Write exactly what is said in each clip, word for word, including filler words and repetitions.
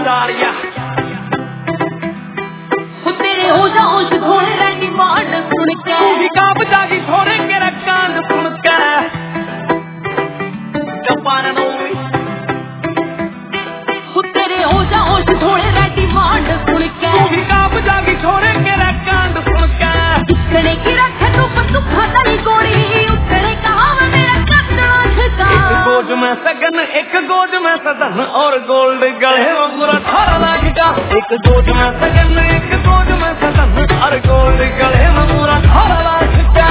साड़िया तेरे हो जाओ थोड़े रैंडी मांड सुन के तू भी कांप जागी थोड़े मेरा कांड सुन के जपान नौवी तेरे हो जाओ थोड़े रैंडी मांड सुन के तू भी कांप जागी थोड़े मेरा कांड सुन के इतने की रखे तू पर तू खाता नहीं कोड़ी उतने कहा मेरा कटना ठका एक गोद में सगन एक गोद में सदन और गोल्ड गले में पूरा अठारह लाख का एक गोद में सगन एक गोद में सदन और गोल्ड गले में पूरा अठारह लाख का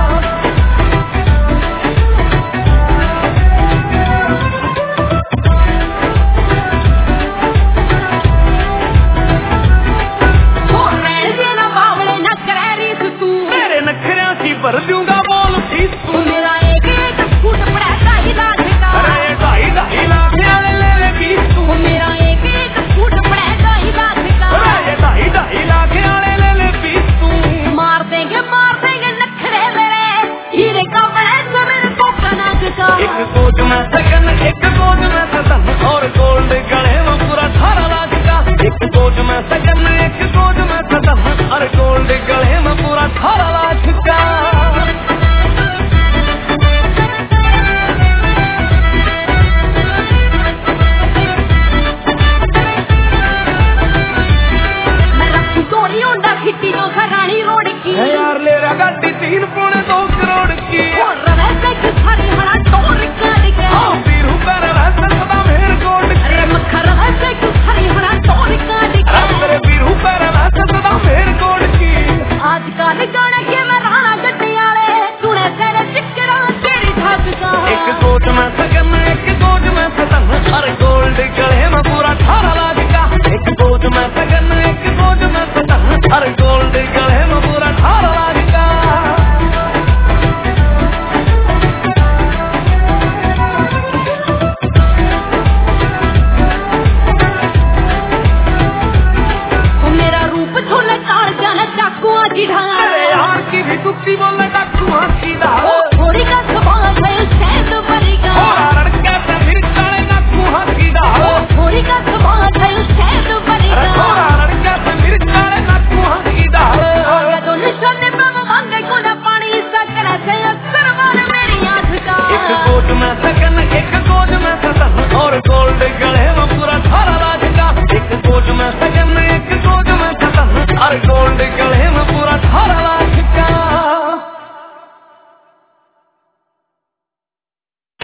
भर दूंगा बोल फीस तू मेरा एक एक फुट पड़ा ढाई लाख का अरे ढाई ढाई लाख वाले ले ले फीस तू मेरा एक एक फुट पड़ा ढाई लाख का अरे ढाई ढाई लाख वाले ले ले फीस तू मार देंगे मार देंगे नखरे मेरे हीरे का बड़ा मेरे पोका नाक का एक गोद में सगन एक गोद में सदन और गोल्ड गले में पूरा अठारह लाख का एक गोद में सगन एक गोद में सदन और गोल्ड गले में पूरा अठारह लाख का यार ले रहा गाड़ी तीन पौने दो करोड़ की हाँ पीरू कर रहता सदा मेर गोल्ड तेरे पीरू कर रहता सदा मेर गोल्ड की आजकल गाना के मैं राणा गड्डी वाले सुने तेरे चिकरा तेरी ढाक का एक गोद में सगन एक गोद में सदन और गोल्ड गले में पूरा अठारह लाख का एक गोद में सगन एक गोद में सदन और गोल्ड गले में पूरा अठारह लाख का मेरा रूप छोले काल जाना चाकुआ की ढाल अरे यार की भी कुत्ती बोलने का कुआं की दाल थोड़ी का सवाल है शहद भरेगा और लड़का से फिर काले का कुआं की दाल थोड़ी का सवाल है शहद भरेगा और लड़का से फिर काले का कुआं की दाल आगे तो निशाने पे मांगे को ना पानी सकरा से असर वाले मेरी आंख का एक गोद में सगन एक गोद में सदन और गोल्ड गले में पूरा अठारह लाख का एक गोद में सगन एक गोद में सदन और गोल्ड